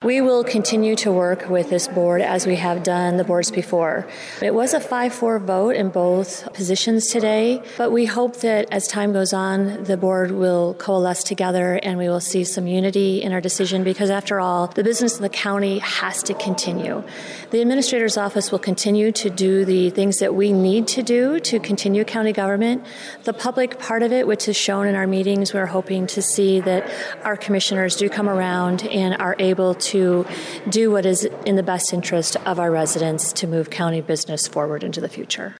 We will continue to work with this board as we have done the boards before. It was a 5-4 vote in both positions today, but we hope that as time goes on, the board will coalesce together and we will see some unity in our decision because, after all, the business of the county has to continue. The Administrator's Office will continue to do the things that we need to do to continue county government. The public part of it, which is shown in our meetings, we're hoping to see that our commissioners do come around and are able to do what is in the best interest of our residents to move county business forward into the future.